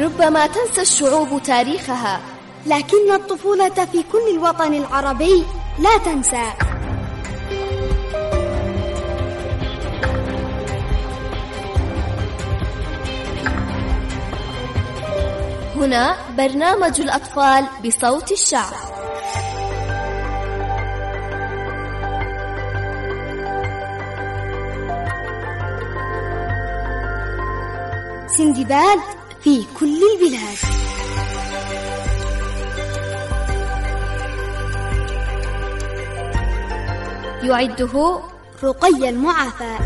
ربما تنسى الشعوب تاريخها، لكن الطفولة في كل الوطن العربي لا تنسى. هنا برنامج الأطفال بصوت الشعب. سندباد في كل البلاد. يعده رقية المعافى،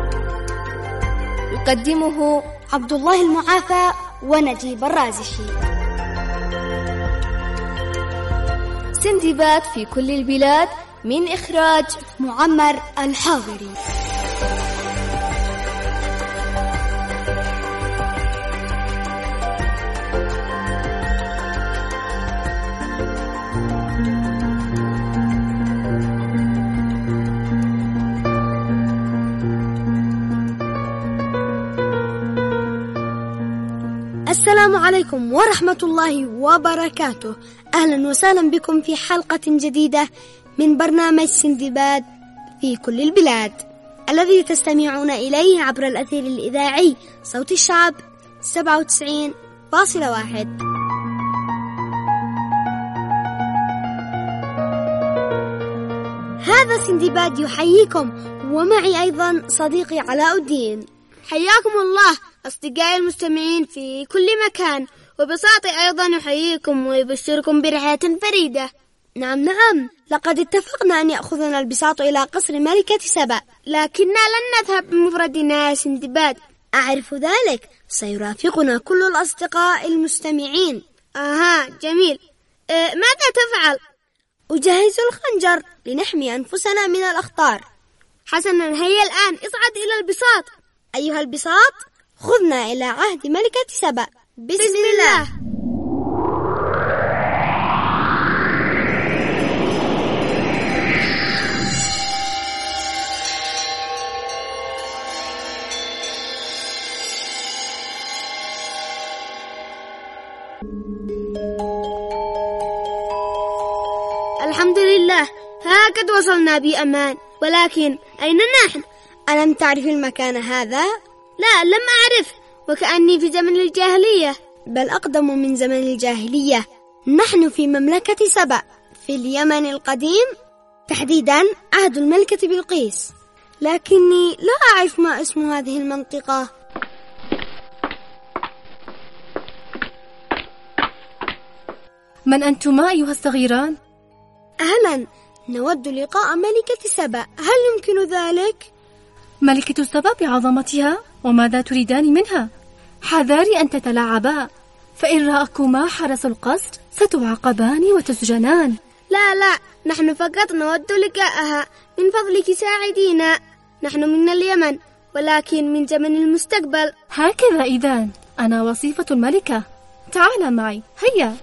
يقدمه عبد الله المعافى ونجيب الرازشي. سندباد في كل البلاد من إخراج معمر الحاضري. السلام عليكم ورحمة الله وبركاته. أهلا وسهلا بكم في حلقة جديدة من برنامج سندباد في كل البلاد، الذي تستمعون إليه عبر الأثير الإذاعي صوت الشعب 97.1. هذا سندباد يحييكم، ومعي أيضا صديقي علاء الدين. حياكم الله أصدقائي المستمعين في كل مكان، وبساطي أيضا يحييكم ويبشركم برحلة فريدة. نعم لقد اتفقنا أن يأخذنا البساط إلى قصر ملكة سبأ، لكننا لن نذهب بمفردنا يا سندباد. أعرف ذلك، سيرافقنا كل الأصدقاء المستمعين. جميل. ماذا تفعل؟ أجهز الخنجر لنحمي أنفسنا من الأخطار. حسنا، هيا الآن اصعد إلى البساط. أيها البساط، خذنا إلى عهد ملكة سبأ. بسم الله. الحمد لله، هكذا وصلنا بأمان. ولكن أين نحن؟ ألم تعرف المكان هذا؟ لا، لم أعرف، وكأني في زمن الجاهلية. بل أقدم من زمن الجاهلية. نحن في مملكة سبأ في اليمن القديم، تحديدا عهد الملكة بلقيس، لكني لا أعرف ما اسم هذه المنطقة. من أنتما أيها الصغيران؟ أهلا، نود لقاء ملكة سبأ، هل يمكن ذلك؟ ملكة سبأ بعظمتها، وماذا تريدان منها؟ حذاري أن تتلاعبا، فإن رأكما حرس القصر ستعاقبان وتسجنان. لا، نحن فقط نود لقاءها، من فضلك ساعدينا. نحن من اليمن، ولكن من زمن المستقبل. هكذا إذن، أنا وصيفة الملكة. تعال معي، هيا.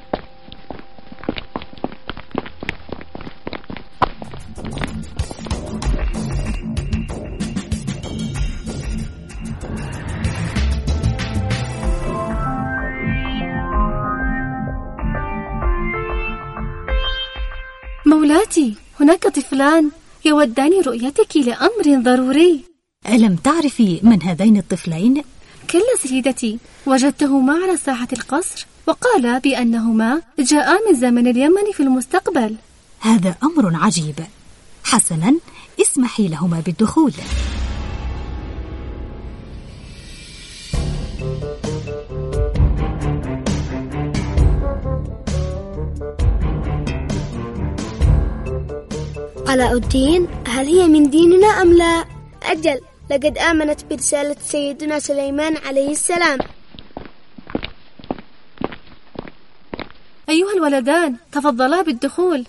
مولاتي، هناك طفلان يودان رؤيتك لأمر ضروري. ألم تعرفي من هذين الطفلين؟ كلا سيدتي، وجدتهما على ساحة القصر، وقال بأنهما جاءا من زمن اليمن في المستقبل. هذا أمر عجيب. حسنا، اسمحي لهما بالدخول. علاء الدين، هل هي من ديننا أم لا؟ أجل، لقد آمنت برسالة سيدنا سليمان عليه السلام. أيها الولدان، تفضلا بالدخول.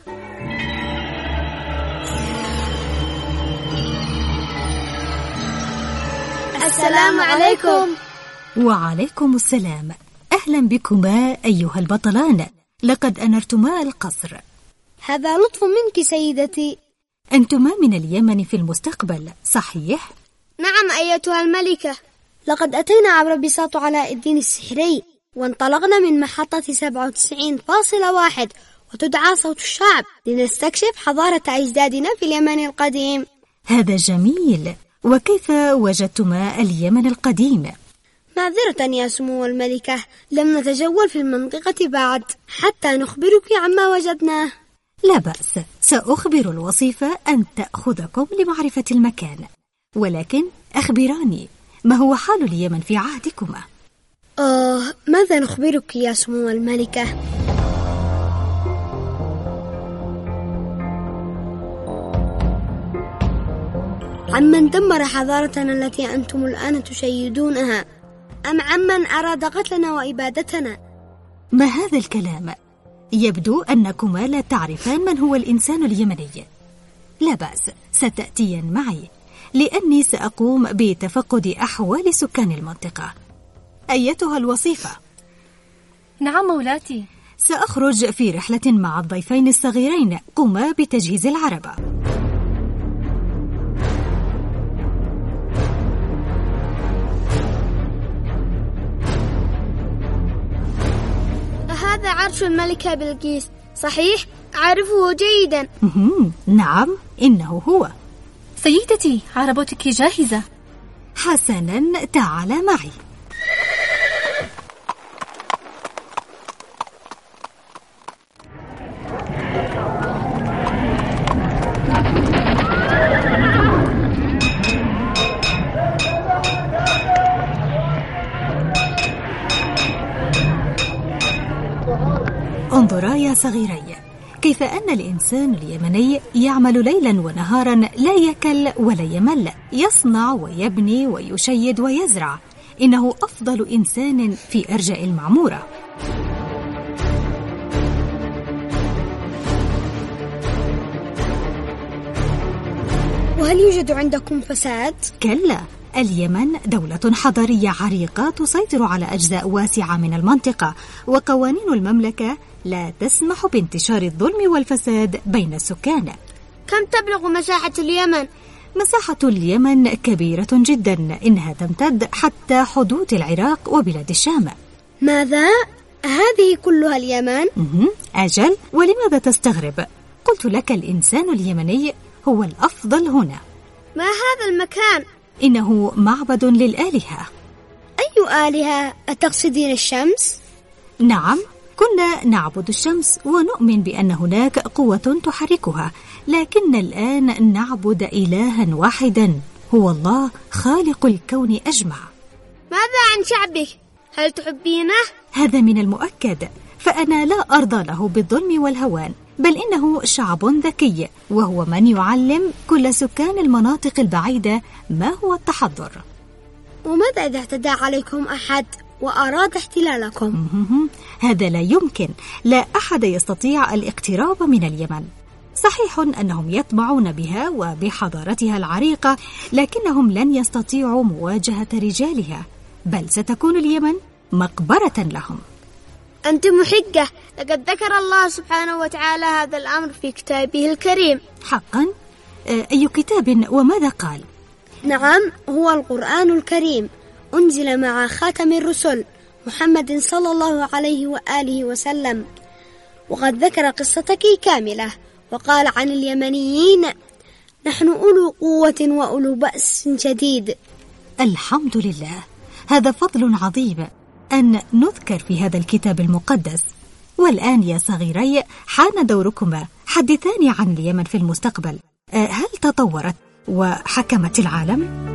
السلام عليكم. وعليكم السلام. أهلا بكما أيها البطلان، لقد أنرتما القصر. هذا لطف منك سيدتي. أنتما من اليمن في المستقبل، صحيح؟ نعم أيتها الملكة. لقد أتينا عبر بساط علاء الدين السحري وانطلقنا من محطة 97.1 وتدعى صوت الشعب لنستكشف حضارة أجدادنا في اليمن القديم. هذا جميل. وكيف وجدتما اليمن القديم؟ معذرة يا سمو الملكة، لم نتجول في المنطقة بعد حتى نخبرك عما وجدناه. لا بأس، سأخبر الوصيفة أن تأخذكم لمعرفة المكان، ولكن أخبراني، ما هو حال اليمن في عهدكما؟ ماذا نخبرك يا سمو الملكة؟ عمن دمر حضارتنا التي أنتم الآن تشيدونها، أم عمن أراد قتلنا وإبادتنا؟ ما هذا الكلام؟ يبدو أنكما لا تعرفان من هو الإنسان اليمني. لا بأس، ستأتين معي، لأني سأقوم بتفقد أحوال سكان المنطقة. أيتها الوصيفة؟ نعم مولاتي. سأخرج في رحلة مع الضيفين الصغيرين، قوما بتجهيز العربة. هذا عرش الملكة بلقيس، صحيح؟ أعرفه جيدا. نعم، إنه هو. سيدتي، عربتك جاهزة. حسنا، تعال معي. انظرا يا صغيري، كيف أن الإنسان اليمني يعمل ليلا ونهارا، لا يكل ولا يمل، يصنع ويبني ويشيد ويزرع. إنه أفضل إنسان في أرجاء المعمورة. وهل يوجد عندكم فساد؟ كلا، اليمن دولة حضارية عريقة تسيطر على أجزاء واسعة من المنطقة، وقوانين المملكة لا تسمح بانتشار الظلم والفساد بين السكان. كم تبلغ مساحة اليمن؟ مساحة اليمن كبيرة جدا، إنها تمتد حتى حدود العراق وبلاد الشام. ماذا؟ هذه كلها اليمن؟ أجل، ولماذا تستغرب؟ قلت لك الإنسان اليمني هو الأفضل هنا. ما هذا المكان؟ إنه معبد للآلهة. أي آلهة؟ أتقصدين الشمس؟ نعم، كنا نعبد الشمس ونؤمن بأن هناك قوة تحركها، لكن الآن نعبد إلها واحدا، هو الله خالق الكون أجمع. ماذا عن شعبك؟ هل تحبينه؟ هذا من المؤكد، فأنا لا أرضى له بالظلم والهوان، بل إنه شعب ذكي، وهو من يعلم كل سكان المناطق البعيدة ما هو التحضر. وماذا إذا اعتدى عليكم أحد وأراد احتلالكم؟ هذا لا يمكن، لا أحد يستطيع الاقتراب من اليمن. صحيح أنهم يطمعون بها وبحضارتها العريقة، لكنهم لن يستطيعوا مواجهة رجالها، بل ستكون اليمن مقبرة لهم. أنت محقة، لقد ذكر الله سبحانه وتعالى هذا الأمر في كتابه الكريم. حقا؟ أي كتاب وماذا قال؟ نعم، هو القرآن الكريم، أنزل مع خاتم الرسل محمد صلى الله عليه وآله وسلم، وقد ذكر قصتك كاملة، وقال عن اليمنيين: نحن أولو قوة وأولو بأس شديد. الحمد لله، هذا فضل عظيم أن نذكر في هذا الكتاب المقدس. والآن يا صغيري، حان دوركما، حدثاني عن اليمن في المستقبل. هل تطورت وحكمت العالم؟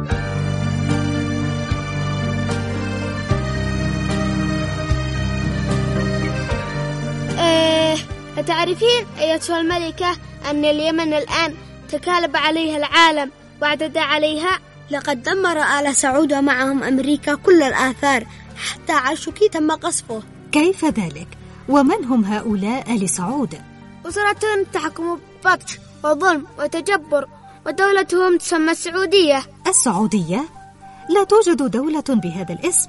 أتعرفين أيتها الملكة أن اليمن الآن تكالب عليها العالم واعتدى عليها؟ لقد دمر آل سعود ومعهم أمريكا كل الآثار، حتى عرشك تم قصفه. كيف ذلك؟ ومن هم هؤلاء آل سعود؟ أسرة تحكم ببطش وظلم وتجبر، ودولتهم تسمى السعودية. السعودية؟ لا توجد دولة بهذا الاسم.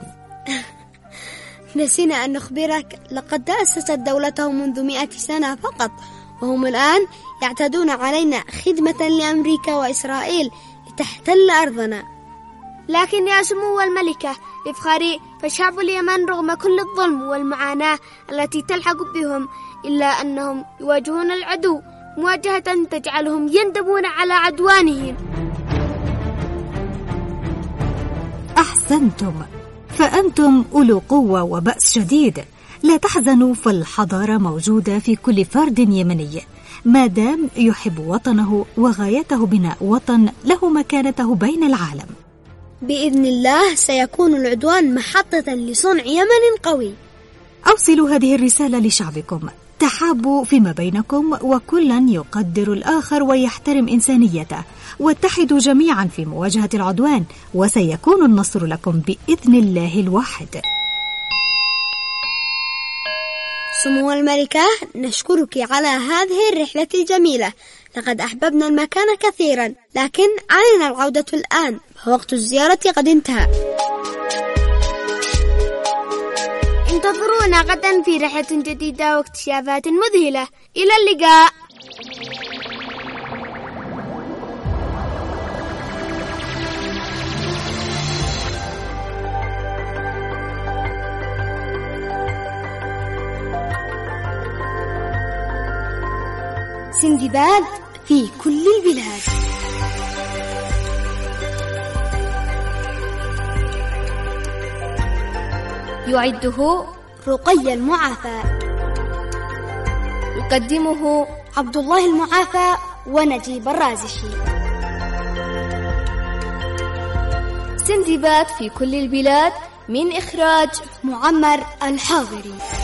نسينا أن نخبرك، لقد تأسست دولتهم منذ 100 سنة فقط، وهم الآن يعتدون علينا خدمة لأمريكا وإسرائيل لتحتل أرضنا. لكن يا سمو الملكة، افخري، فشعب اليمن رغم كل الظلم والمعاناة التي تلحق بهم إلا أنهم يواجهون العدو مواجهة تجعلهم يندمون على عدوانهم. أحسنتم، فأنتم أولو قوة وبأس شديد. لا تحزنوا، فالحضارة موجودة في كل فرد يمني ما دام يحب وطنه، وغايته بناء وطن له مكانته بين العالم. بإذن الله سيكون العدوان محطة لصنع يمن قوي. أوصلوا هذه الرسالة لشعبكم: تحابوا فيما بينكم، وكلا يقدر الآخر ويحترم إنسانيته، واتحدوا جميعا في مواجهة العدوان، وسيكون النصر لكم بإذن الله الواحد. سمو الملكة، نشكرك على هذه الرحلة الجميلة. لقد أحببنا المكان كثيرا، لكن علينا العودة الآن، فوقت الزيارة قد انتهى. انتظرونا غدا في رحلة جديدة واكتشافات مذهلة. إلى اللقاء. سندباد في كل البلاد. يعده رقية المعافى. يقدمه عبد الله المعافى ونجيب الرازشي. سندباد في كل البلاد، من إخراج معمر الحاضري.